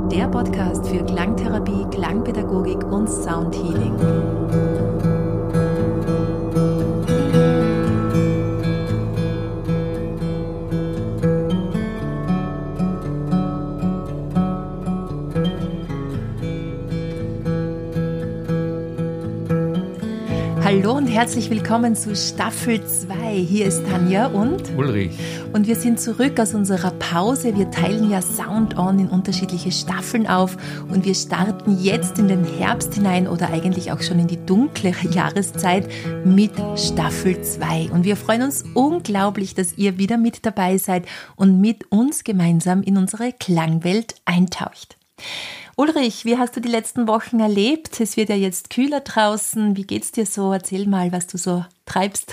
Der Podcast für Klangtherapie, Klangpädagogik und Soundhealing. Hallo und herzlich willkommen zu Staffel 2. Hier ist Tanja und Ulrich. Und wir sind zurück aus unserer Pause. Wir teilen ja Sound On in unterschiedliche Staffeln auf und wir starten jetzt in den Herbst hinein oder eigentlich auch schon in die dunkle Jahreszeit mit Staffel 2. Und wir freuen uns unglaublich, dass ihr wieder mit dabei seid und mit uns gemeinsam in unsere Klangwelt eintaucht. Ulrich, wie hast du die letzten Wochen erlebt? Es wird ja jetzt kühler draußen. Wie geht's dir so? Erzähl mal, was du so treibst.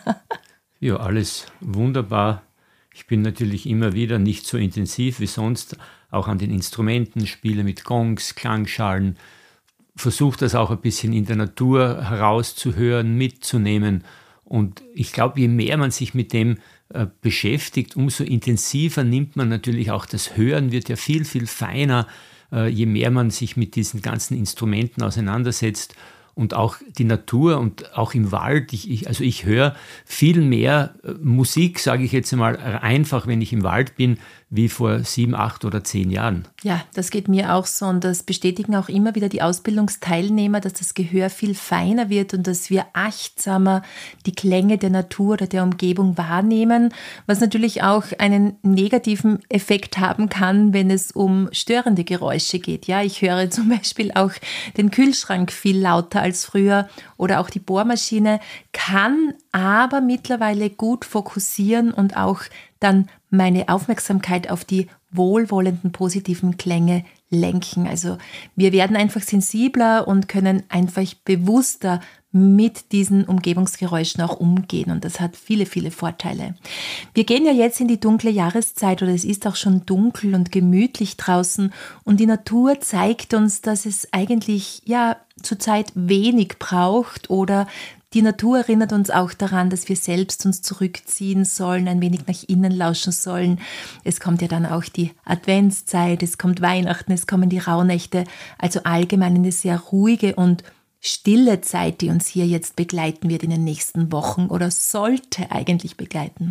Ja, alles wunderbar. Ich bin natürlich immer wieder nicht so intensiv wie sonst, auch an den Instrumenten, spiele mit Gongs, Klangschalen, versuche das auch ein bisschen in der Natur herauszuhören, mitzunehmen. Und ich glaube, je mehr man sich mit dem beschäftigt, umso intensiver nimmt man natürlich auch das Hören, wird ja viel, viel feiner, je mehr man sich mit diesen ganzen Instrumenten auseinandersetzt und auch die Natur und auch im Wald. Ich höre viel mehr Musik, sage ich jetzt einmal, einfach, wenn ich im Wald bin, wie vor 7, 8 oder 10 Jahren. Ja, das geht mir auch so und das bestätigen auch immer wieder die Ausbildungsteilnehmer, dass das Gehör viel feiner wird und dass wir achtsamer die Klänge der Natur oder der Umgebung wahrnehmen, was natürlich auch einen negativen Effekt haben kann, wenn es um störende Geräusche geht. Ja, ich höre zum Beispiel auch den Kühlschrank viel lauter als früher oder auch die Bohrmaschine, kann aber mittlerweile gut fokussieren und auch dann meine Aufmerksamkeit auf die wohlwollenden, positiven Klänge lenken. Also wir werden einfach sensibler und können einfach bewusster mit diesen Umgebungsgeräuschen auch umgehen und das hat viele, viele Vorteile. Wir gehen ja jetzt in die dunkle Jahreszeit oder es ist auch schon dunkel und gemütlich draußen und die Natur zeigt uns, dass es eigentlich ja zurzeit wenig braucht oder die Natur erinnert uns auch daran, dass wir selbst uns zurückziehen sollen, ein wenig nach innen lauschen sollen. Es kommt ja dann auch die Adventszeit, es kommt Weihnachten, es kommen die Rauhnächte, also allgemein eine sehr ruhige und stille Zeit, die uns hier jetzt begleiten wird in den nächsten Wochen oder sollte eigentlich begleiten.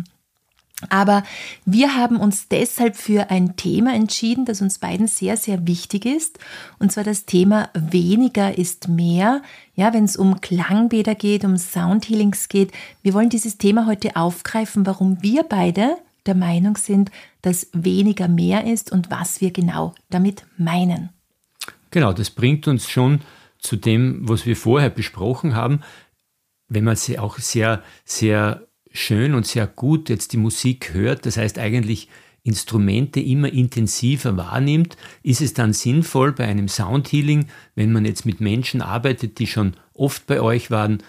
Aber wir haben uns deshalb für ein Thema entschieden, das uns beiden sehr, sehr wichtig ist. Und zwar das Thema weniger ist mehr. Ja, wenn es um Klangbäder geht, um Soundhealings geht. Wir wollen dieses Thema heute aufgreifen, warum wir beide der Meinung sind, dass weniger mehr ist und was wir genau damit meinen. Genau, das bringt uns schon zu dem, was wir vorher besprochen haben. Wenn man sie auch sehr, sehr schön und sehr gut jetzt die Musik hört, das heißt eigentlich Instrumente immer intensiver wahrnimmt, ist es dann sinnvoll bei einem Soundhealing, wenn man jetzt mit Menschen arbeitet, die schon oft bei euch waren,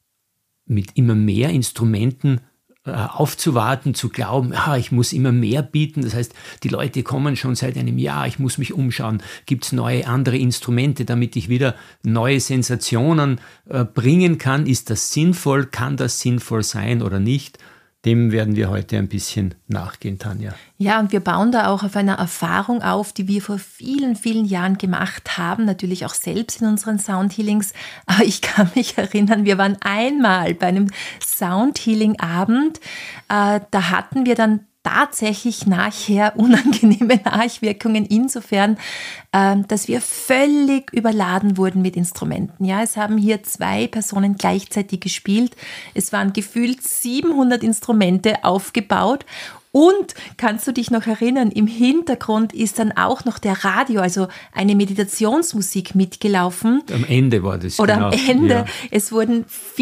mit immer mehr Instrumenten aufzuwarten, zu glauben, ich muss immer mehr bieten. Das heißt, die Leute kommen schon seit einem Jahr, ich muss mich umschauen, gibt es neue, andere Instrumente, damit ich wieder neue Sensationen bringen kann. Ist das sinnvoll? Kann das sinnvoll sein oder nicht? Dem werden wir heute ein bisschen nachgehen, Tanja. Ja, und wir bauen da auch auf einer Erfahrung auf, die wir vor vielen, vielen Jahren gemacht haben, natürlich auch selbst in unseren Soundhealings. Aber ich kann mich erinnern, wir waren einmal bei einem Soundhealing-Abend, da hatten wir dann tatsächlich nachher unangenehme Nachwirkungen insofern, dass wir völlig überladen wurden mit Instrumenten. Ja, es haben hier 2 Personen gleichzeitig gespielt. Es waren gefühlt 700 Instrumente aufgebaut. Und kannst du dich noch erinnern, im Hintergrund ist dann auch noch der Radio, also eine Meditationsmusik mitgelaufen. Am Ende war das. Oder genau. Am Ende. Ja. Es wurden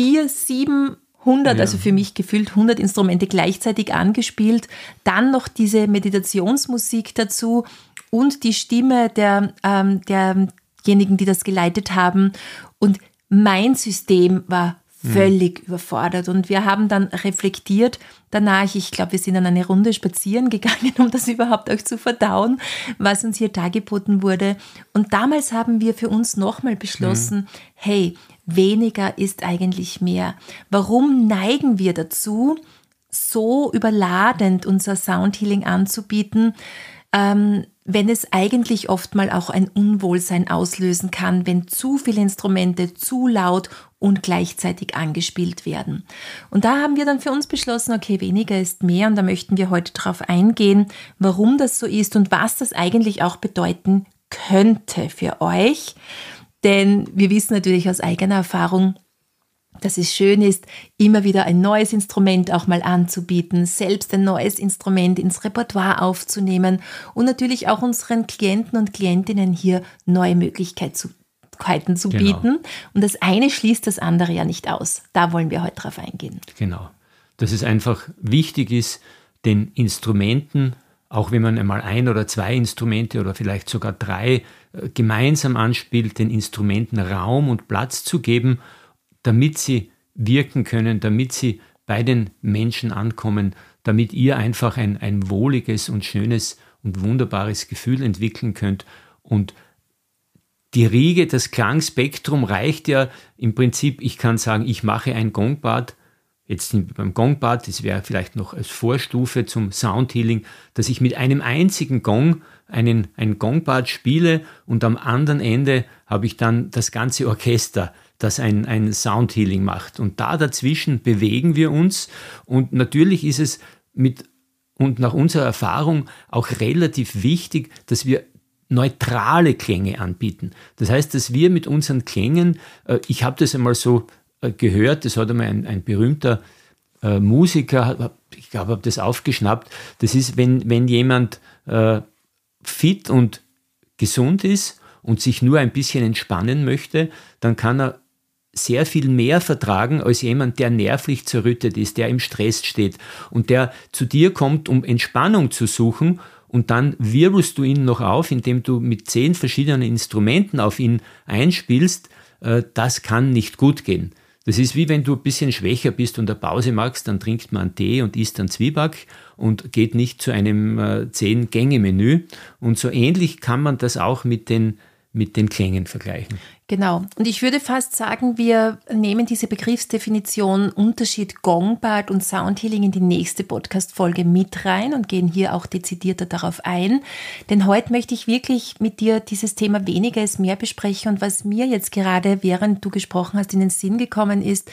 700, also für mich gefühlt 100 Instrumente gleichzeitig angespielt. Dann noch diese Meditationsmusik dazu und die Stimme derjenigen, die das geleitet haben. Und mein System war völlig überfordert. Und wir haben dann reflektiert danach, ich glaube, wir sind dann eine Runde spazieren gegangen, um das überhaupt auch zu verdauen, was uns hier dargeboten wurde. Und damals haben wir für uns nochmal beschlossen, hey, weniger ist eigentlich mehr. Warum neigen wir dazu, so überladend unser Soundhealing anzubieten? wenn es eigentlich oft mal auch ein Unwohlsein auslösen kann, wenn zu viele Instrumente zu laut und gleichzeitig angespielt werden. Und da haben wir dann für uns beschlossen, okay, weniger ist mehr, und da möchten wir heute darauf eingehen, warum das so ist und was das eigentlich auch bedeuten könnte für euch. Denn wir wissen natürlich aus eigener Erfahrung, dass es schön ist, immer wieder ein neues Instrument auch mal anzubieten, selbst ein neues Instrument ins Repertoire aufzunehmen und natürlich auch unseren Klienten und Klientinnen hier neue Möglichkeiten zu bieten. Und das eine schließt das andere ja nicht aus. Da wollen wir heute drauf eingehen. Genau. Dass es einfach wichtig ist, den Instrumenten, auch wenn man einmal 1 oder 2 Instrumente oder vielleicht sogar 3 gemeinsam anspielt, den Instrumenten Raum und Platz zu geben, damit sie wirken können, damit sie bei den Menschen ankommen, damit ihr einfach ein wohliges und schönes und wunderbares Gefühl entwickeln könnt. Und die Riege, das Klangspektrum reicht ja im Prinzip, ich kann sagen, ich mache ein Gongbad, jetzt beim Gongbad, das wäre vielleicht noch als Vorstufe zum Soundhealing, dass ich mit einem einzigen Gong ein Gongbad spiele und am anderen Ende habe ich dann das ganze Orchester, das ein Soundhealing macht. Und da dazwischen bewegen wir uns und natürlich ist es und nach unserer Erfahrung auch relativ wichtig, dass wir neutrale Klänge anbieten. Das heißt, dass wir mit unseren Klängen, ich habe das einmal so gehört, das hat einmal ein berühmter Musiker, ich glaube, habe das aufgeschnappt, das ist, wenn jemand fit und gesund ist und sich nur ein bisschen entspannen möchte, dann kann er sehr viel mehr vertragen als jemand, der nervlich zerrüttet ist, der im Stress steht und der zu dir kommt, um Entspannung zu suchen und dann wirbelst du ihn noch auf, indem du mit 10 verschiedenen Instrumenten auf ihn einspielst. Das kann nicht gut gehen. Das ist wie wenn du ein bisschen schwächer bist und eine Pause magst, dann trinkt man einen Tee und isst einen Zwieback und geht nicht zu einem 10-Gänge-Menü. Und so ähnlich kann man das auch mit den Klängen vergleichen. Genau. Und ich würde fast sagen, wir nehmen diese Begriffsdefinition Unterschied Gongbad und Soundhealing in die nächste Podcast-Folge mit rein und gehen hier auch dezidierter darauf ein. Denn heute möchte ich wirklich mit dir dieses Thema weniger ist mehr besprechen. Und was mir jetzt gerade, während du gesprochen hast, in den Sinn gekommen ist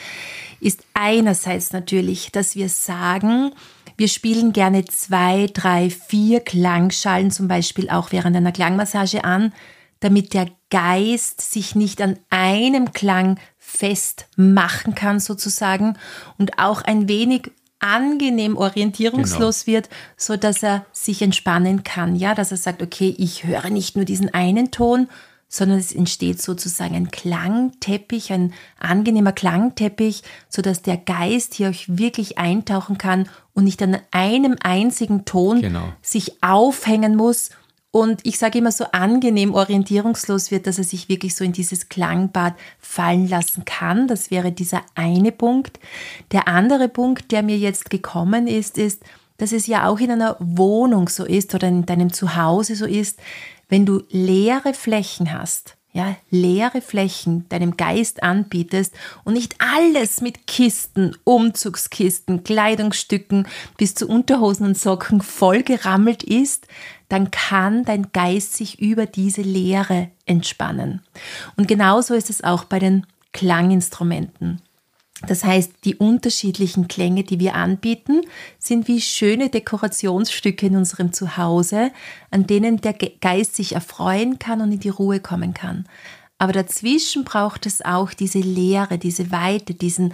einerseits natürlich, dass wir sagen, wir spielen gerne 2, 3, 4 Klangschalen zum Beispiel auch während einer Klangmassage an, damit der Geist sich nicht an einem Klang festmachen kann sozusagen und auch ein wenig angenehm orientierungslos wird, so dass er sich entspannen kann. Ja, dass er sagt, okay, ich höre nicht nur diesen einen Ton, sondern es entsteht sozusagen ein Klangteppich, ein angenehmer Klangteppich, so dass der Geist hier euch wirklich eintauchen kann und nicht an einem einzigen Ton sich aufhängen muss. Und ich sage immer so angenehm orientierungslos wird, dass er sich wirklich so in dieses Klangbad fallen lassen kann. Das wäre dieser eine Punkt. Der andere Punkt, der mir jetzt gekommen ist, dass es ja auch in einer Wohnung so ist oder in deinem Zuhause so ist, wenn du leere Flächen hast, ja, leere Flächen deinem Geist anbietest und nicht alles mit Kisten, Umzugskisten, Kleidungsstücken bis zu Unterhosen und Socken vollgerammelt ist, dann kann dein Geist sich über diese Leere entspannen. Und genauso ist es auch bei den Klanginstrumenten. Das heißt, die unterschiedlichen Klänge, die wir anbieten, sind wie schöne Dekorationsstücke in unserem Zuhause, an denen der Geist sich erfreuen kann und in die Ruhe kommen kann. Aber dazwischen braucht es auch diese Leere, diese Weite, diesen,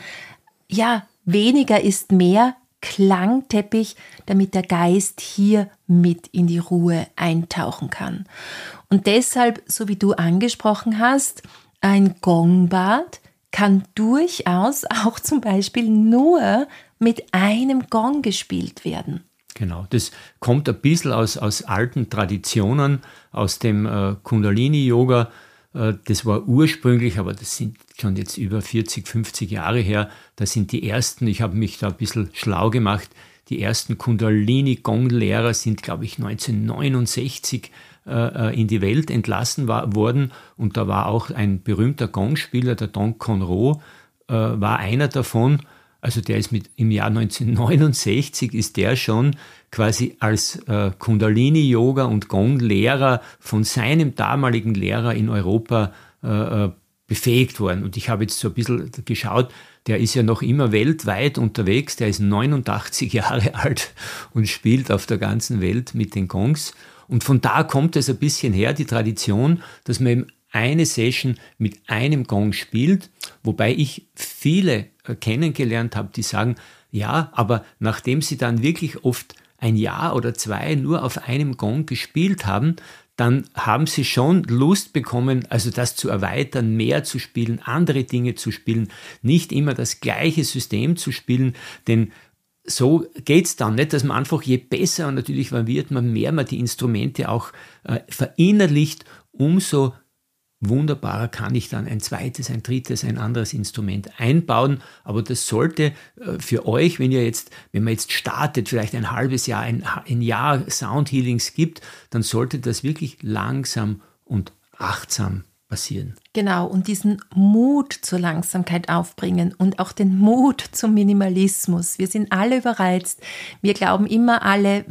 weniger ist mehr Klangteppich, damit der Geist hier mit in die Ruhe eintauchen kann. Und deshalb, so wie du angesprochen hast, ein Gongbad kann durchaus auch zum Beispiel nur mit einem Gong gespielt werden. Genau, das kommt ein bisschen aus alten Traditionen, aus dem Kundalini-Yoga. Das war ursprünglich, aber das sind schon jetzt über 40, 50 Jahre her, da sind die ersten, ich habe mich da ein bisschen schlau gemacht, die ersten Kundalini-Gong-Lehrer sind, glaube ich, 1969 in die Welt entlassen worden und da war auch ein berühmter Gongspieler, der Don Conro, war einer davon, Also der ist im Jahr 1969 ist der schon quasi als Kundalini-Yoga und Gong-Lehrer von seinem damaligen Lehrer in Europa befähigt worden. Und ich habe jetzt so ein bisschen geschaut, der ist ja noch immer weltweit unterwegs, der ist 89 Jahre alt und spielt auf der ganzen Welt mit den Gongs. Und von da kommt es ein bisschen her, die Tradition, dass man eben eine Session mit einem Gong spielt, wobei ich viele kennengelernt habe, die sagen, ja, aber nachdem sie dann wirklich oft ein Jahr oder zwei nur auf einem Gong gespielt haben, dann haben sie schon Lust bekommen, also das zu erweitern, mehr zu spielen, andere Dinge zu spielen, nicht immer das gleiche System zu spielen, denn so geht es dann nicht, dass man einfach, je besser und natürlich wird man mehr man die Instrumente auch verinnerlicht, umso wunderbarer kann ich dann ein zweites, ein drittes, ein anderes Instrument einbauen. Aber das sollte für euch, wenn man jetzt startet, vielleicht ein halbes Jahr, ein Jahr Soundhealings gibt, dann sollte das wirklich langsam und achtsam passieren. Genau, und diesen Mut zur Langsamkeit aufbringen und auch den Mut zum Minimalismus. Wir sind alle überreizt. Wir glauben immer alle,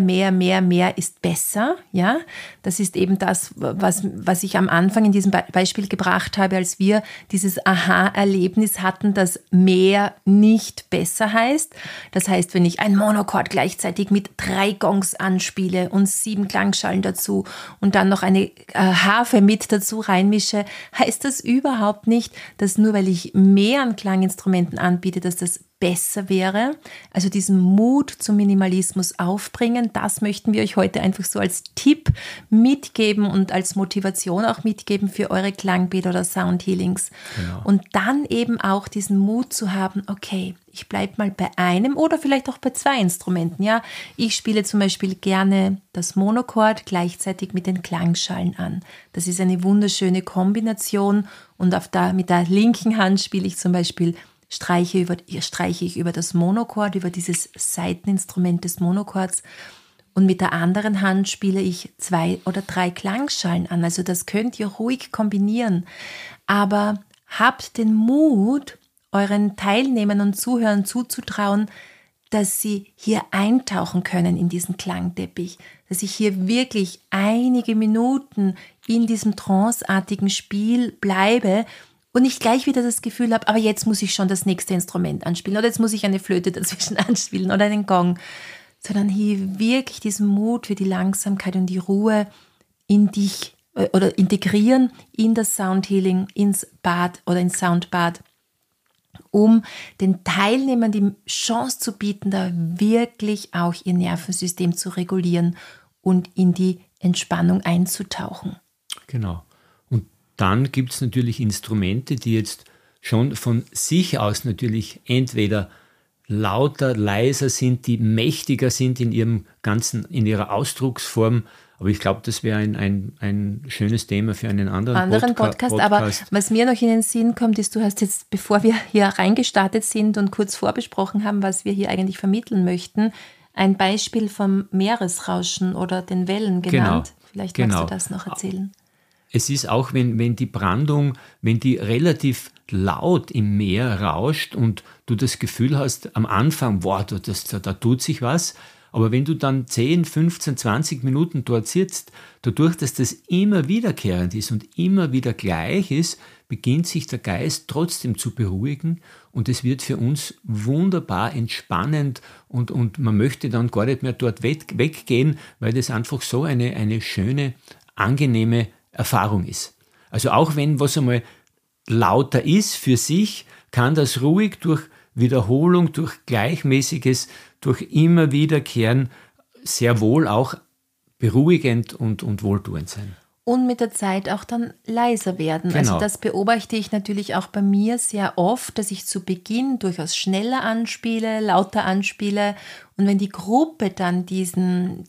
mehr ist besser. Ja, das ist eben das, was ich am Anfang in diesem Beispiel gebracht habe, als wir dieses Aha-Erlebnis hatten, dass mehr nicht besser heißt. Das heißt, wenn ich ein Monochord gleichzeitig mit 3 Gongs anspiele und 7 Klangschalen dazu und dann noch eine Harfe mit dazu reinmische, heißt das überhaupt nicht, dass nur weil ich mehr an Klanginstrumenten anbiete, dass das besser wäre. Also diesen Mut zum Minimalismus aufbringen, das möchten wir euch heute einfach so als Tipp mitgeben und als Motivation auch mitgeben für eure Klangbäder oder Soundhealings. Genau. Und dann eben auch diesen Mut zu haben, okay, ich bleibe mal bei einem oder vielleicht auch bei 2 Instrumenten. Ja, ich spiele zum Beispiel gerne das Monochord gleichzeitig mit den Klangschalen an. Das ist eine wunderschöne Kombination und mit der linken Hand spiele ich zum Beispiel streiche ich über das Monochord, über dieses Saiteninstrument des Monochords und mit der anderen Hand spiele ich 2 oder 3 Klangschalen an. Also das könnt ihr ruhig kombinieren. Aber habt den Mut, euren Teilnehmern und Zuhörern zuzutrauen, dass sie hier eintauchen können in diesen Klangteppich, dass ich hier wirklich einige Minuten in diesem tranceartigen Spiel bleibe und nicht gleich wieder das Gefühl habe, aber jetzt muss ich schon das nächste Instrument anspielen oder jetzt muss ich eine Flöte dazwischen anspielen oder einen Gong, sondern hier wirklich diesen Mut für die Langsamkeit und die Ruhe in dich oder integrieren in das Soundhealing, ins Bad oder ins Soundbad, um den Teilnehmern die Chance zu bieten, da wirklich auch ihr Nervensystem zu regulieren und in die Entspannung einzutauchen. Genau. Dann gibt es natürlich Instrumente, die jetzt schon von sich aus natürlich entweder lauter, leiser sind, die mächtiger sind in ihrer Ausdrucksform. Aber ich glaube, das wäre ein schönes Thema für einen anderen Podcast. Aber was mir noch in den Sinn kommt, ist, du hast jetzt, bevor wir hier reingestartet sind und kurz vorbesprochen haben, was wir hier eigentlich vermitteln möchten, ein Beispiel vom Meeresrauschen oder den Wellen genannt. Genau, Vielleicht magst du das noch erzählen. Es ist auch, wenn die Brandung, wenn die relativ laut im Meer rauscht und du das Gefühl hast, am Anfang, boah, da tut sich was, aber wenn du dann 10, 15, 20 Minuten dort sitzt, dadurch, dass das immer wiederkehrend ist und immer wieder gleich ist, beginnt sich der Geist trotzdem zu beruhigen und es wird für uns wunderbar entspannend und man möchte dann gar nicht mehr dort weggehen, weil das einfach so eine schöne, angenehme Erfahrung ist. Also auch wenn was einmal lauter ist für sich, kann das ruhig durch Wiederholung, durch Gleichmäßiges, durch immer Wiederkehren sehr wohl auch beruhigend und wohltuend sein. Und mit der Zeit auch dann leiser werden. Genau. Also das beobachte ich natürlich auch bei mir sehr oft, dass ich zu Beginn durchaus schneller anspiele, lauter anspiele. Und wenn die Gruppe dann diese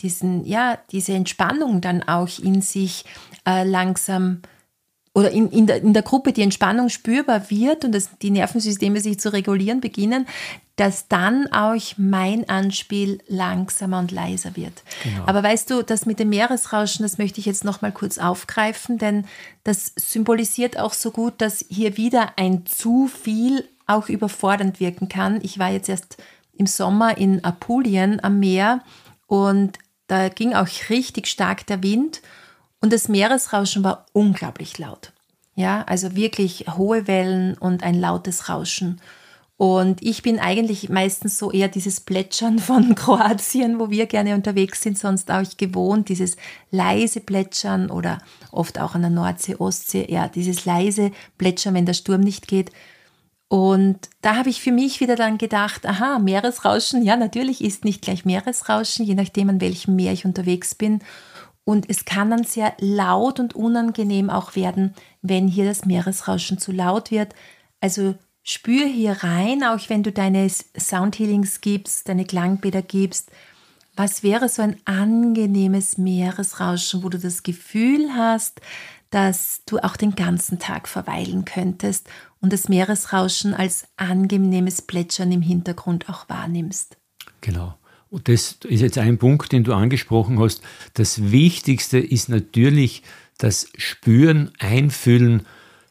Entspannung dann auch in sich langsam oder in der Gruppe die Entspannung spürbar wird und die Nervensysteme sich zu regulieren beginnen, dass dann auch mein Anspiel langsamer und leiser wird. Genau. Aber weißt du, das mit dem Meeresrauschen, das möchte ich jetzt noch mal kurz aufgreifen, denn das symbolisiert auch so gut, dass hier wieder ein zu viel auch überfordernd wirken kann. Ich war jetzt erst im Sommer in Apulien am Meer und da ging auch richtig stark der Wind und das Meeresrauschen war unglaublich laut. Ja, also wirklich hohe Wellen und ein lautes Rauschen. Und ich bin eigentlich meistens so eher dieses Plätschern von Kroatien, wo wir gerne unterwegs sind, sonst auch gewohnt, dieses leise Plätschern oder oft auch an der Nordsee, Ostsee, ja, dieses leise Plätschern, wenn der Sturm nicht geht. Und da habe ich für mich wieder dann gedacht, aha, Meeresrauschen, ja, natürlich ist nicht gleich Meeresrauschen, je nachdem, an welchem Meer ich unterwegs bin. Und es kann dann sehr laut und unangenehm auch werden, wenn hier das Meeresrauschen zu laut wird. Also spür hier rein, auch wenn du deine Soundhealings gibst, deine Klangbäder gibst. Was wäre so ein angenehmes Meeresrauschen, wo du das Gefühl hast, dass du auch den ganzen Tag verweilen könntest und das Meeresrauschen als angenehmes Plätschern im Hintergrund auch wahrnimmst? Genau. Und das ist jetzt ein Punkt, den du angesprochen hast. Das Wichtigste ist natürlich das Spüren, Einfühlen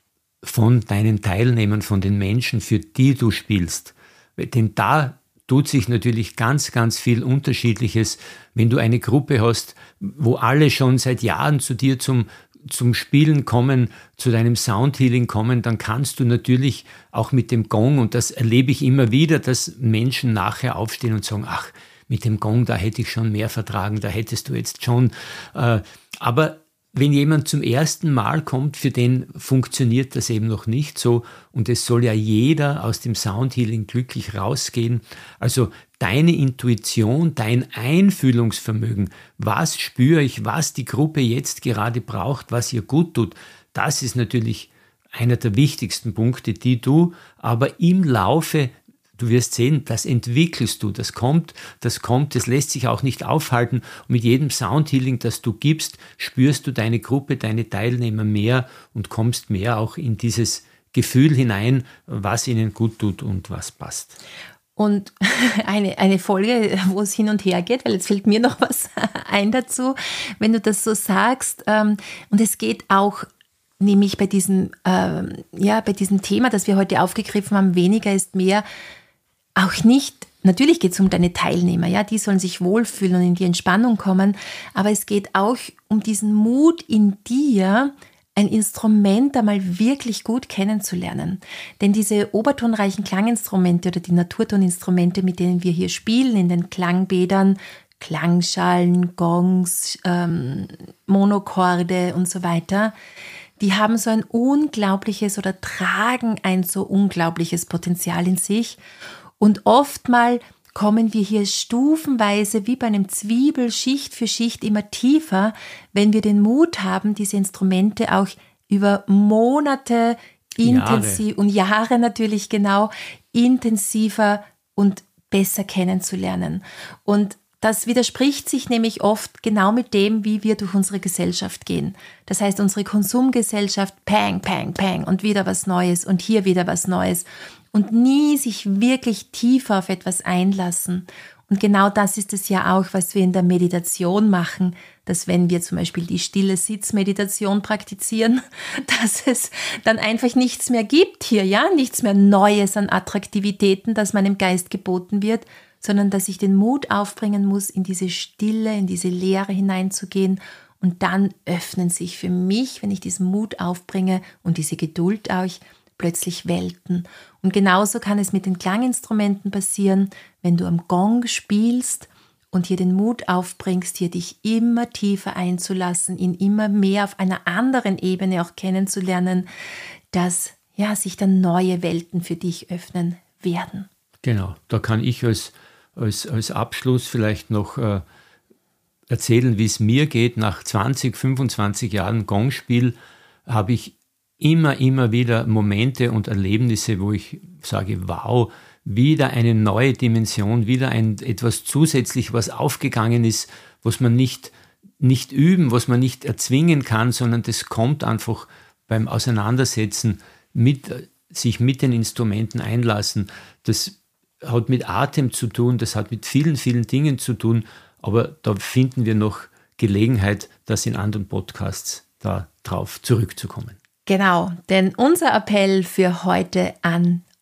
von deinen Teilnehmern, von den Menschen, für die du spielst. Denn da tut sich natürlich ganz, ganz viel Unterschiedliches. Wenn du eine Gruppe hast, wo alle schon seit Jahren zu dir zum Spielen kommen, zu deinem Soundhealing kommen, dann kannst du natürlich auch mit dem Gong, und das erlebe ich immer wieder, dass Menschen nachher aufstehen und sagen, ach, mit dem Gong, da hätte ich schon mehr vertragen, da hättest du jetzt schon. Aber wenn jemand zum ersten Mal kommt, für den funktioniert das eben noch nicht so und es soll ja jeder aus dem Soundhealing glücklich rausgehen. Also deine Intuition, dein Einfühlungsvermögen, was spüre ich, was die Gruppe jetzt gerade braucht, was ihr gut tut, das ist natürlich einer der wichtigsten Punkte, die du aber im Laufe, du wirst sehen, das entwickelst du, das kommt, das lässt sich auch nicht aufhalten. Und mit jedem Soundhealing, das du gibst, spürst du deine Gruppe, deine Teilnehmer mehr und kommst mehr auch in dieses Gefühl hinein, was ihnen gut tut und was passt. Und eine Folge, wo es hin und her geht, weil jetzt fällt mir noch was ein dazu, wenn du das so sagst. Und es geht auch nämlich bei diesem Thema, das wir heute aufgegriffen haben, weniger ist mehr, auch nicht, natürlich geht es um deine Teilnehmer, ja, die sollen sich wohlfühlen und in die Entspannung kommen, aber es geht auch um diesen Mut in dir, ein Instrument einmal wirklich gut kennenzulernen. Denn diese obertonreichen Klanginstrumente oder die Naturtoninstrumente, mit denen wir hier spielen in den Klangbädern, Klangschalen, Gongs, Monochorde und so weiter, die haben so ein unglaubliches oder tragen ein so unglaubliches Potenzial in sich. Und oftmal kommen wir hier stufenweise wie bei einem Zwiebel Schicht für Schicht immer tiefer, wenn wir den Mut haben, diese Instrumente auch über Monate intensiv und Jahre natürlich genau intensiver und besser kennenzulernen. Und das widerspricht sich nämlich oft genau mit dem, wie wir durch unsere Gesellschaft gehen. Das heißt, unsere Konsumgesellschaft, pang, pang, pang und wieder was Neues und hier wieder was Neues und nie sich wirklich tiefer auf etwas einlassen. Und genau das ist es ja auch, was wir in der Meditation machen, dass wenn wir zum Beispiel die stille Sitzmeditation praktizieren, dass es dann einfach nichts mehr gibt hier, ja, nichts mehr Neues an Attraktivitäten, das meinem Geist geboten wird, sondern dass ich den Mut aufbringen muss, in diese Stille, in diese Leere hineinzugehen. Und dann öffnen sich für mich, wenn ich diesen Mut aufbringe und diese Geduld auch, plötzlich Welten. Und genauso kann es mit den Klanginstrumenten passieren, wenn du am Gong spielst und hier den Mut aufbringst, hier dich immer tiefer einzulassen, ihn immer mehr auf einer anderen Ebene auch kennenzulernen, dass ja, sich dann neue Welten für dich öffnen werden. Genau, da kann ich als Abschluss vielleicht noch erzählen, wie es mir geht. Nach 20, 25 Jahren Gongspiel habe ich immer wieder Momente und Erlebnisse, wo ich sage, wow, wieder eine neue Dimension, wieder etwas zusätzlich, was aufgegangen ist, was man nicht üben, was man nicht erzwingen kann, sondern das kommt einfach beim Auseinandersetzen, sich mit den Instrumenten einlassen. Das hat mit Atem zu tun, das hat mit vielen, vielen Dingen zu tun, aber da finden wir noch Gelegenheit, das in anderen Podcasts da drauf zurückzukommen. Genau, denn unser Appell für heute an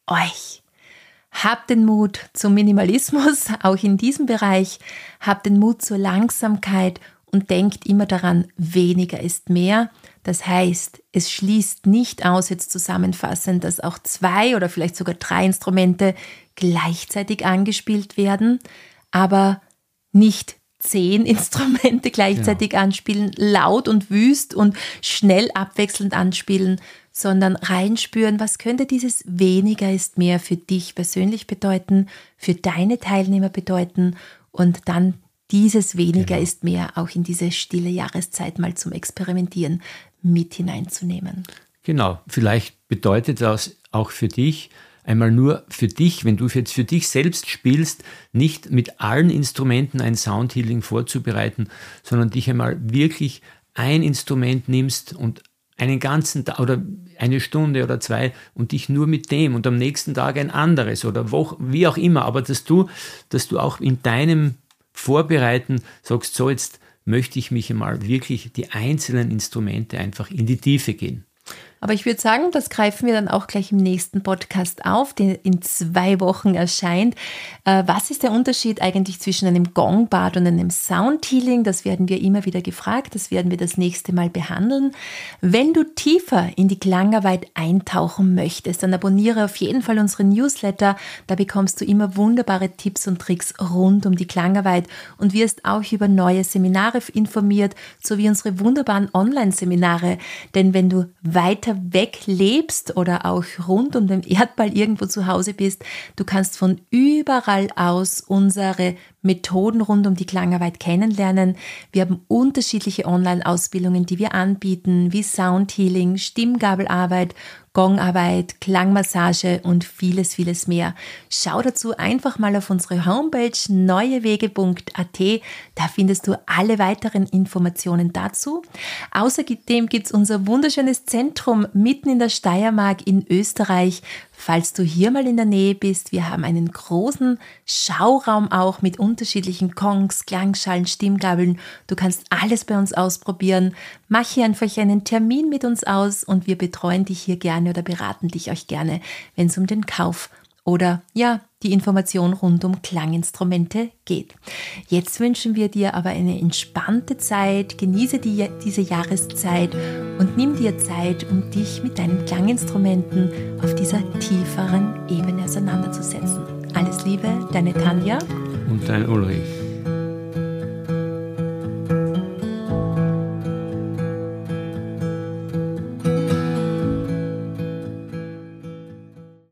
euch. Habt den Mut zum Minimalismus, auch in diesem Bereich. Habt den Mut zur Langsamkeit und denkt immer daran, weniger ist mehr. Das heißt, es schließt nicht aus, jetzt zusammenfassend, dass auch 2 oder vielleicht sogar 3 Instrumente gleichzeitig angespielt werden, aber nicht 10 Instrumente gleichzeitig anspielen, laut und wüst und schnell abwechselnd anspielen, sondern reinspüren, was könnte dieses weniger ist mehr für dich persönlich bedeuten, für deine Teilnehmer bedeuten und dann dieses weniger ist mehr auch in diese stille Jahreszeit mal zum Experimentieren mit hineinzunehmen. Genau, vielleicht bedeutet das auch für dich, einmal nur für dich, wenn du jetzt für dich selbst spielst, nicht mit allen Instrumenten ein Soundhealing vorzubereiten, sondern dich einmal wirklich ein Instrument nimmst und einen ganzen Tag oder eine Stunde oder 2 und dich nur mit dem und am nächsten Tag ein anderes oder wie auch immer, aber dass du auch in deinem Vorbereiten sagst, so jetzt möchte ich mich einmal wirklich die einzelnen Instrumente einfach in die Tiefe gehen. Aber ich würde sagen, das greifen wir dann auch gleich im nächsten Podcast auf, der in 2 Wochen erscheint. Was ist der Unterschied eigentlich zwischen einem Gongbad und einem Soundhealing? Das werden wir immer wieder gefragt. Das werden wir das nächste Mal behandeln. Wenn du tiefer in die Klangarbeit eintauchen möchtest, dann abonniere auf jeden Fall unseren Newsletter. Da bekommst du immer wunderbare Tipps und Tricks rund um die Klangarbeit und wirst auch über neue Seminare informiert, sowie unsere wunderbaren Online-Seminare. Denn wenn du weiter weg lebst oder auch rund um den Erdball irgendwo zu Hause bist, du kannst von überall aus unsere Methoden rund um die Klangarbeit kennenlernen. Wir haben unterschiedliche Online-Ausbildungen, die wir anbieten, wie Soundhealing, Stimmgabelarbeit, Gongarbeit, Klangmassage und vieles, vieles mehr. Schau dazu einfach mal auf unsere Homepage neuewege.at. Da findest du alle weiteren Informationen dazu. Außerdem gibt es unser wunderschönes Zentrum mitten in der Steiermark in Österreich. Falls du hier mal in der Nähe bist, wir haben einen großen Schauraum auch mit unterschiedlichen Gongs, Klangschalen, Stimmgabeln. Du kannst alles bei uns ausprobieren. Mach hier einfach einen Termin mit uns aus und wir betreuen dich hier gerne oder beraten dich euch gerne, wenn es um den Kauf oder die Information rund um Klanginstrumente geht. Jetzt wünschen wir dir aber eine entspannte Zeit, genieße diese Jahreszeit und nimm dir Zeit, um dich mit deinen Klanginstrumenten auf dieser tieferen Ebene auseinanderzusetzen. Alles Liebe, deine Tanja und dein Ulrich.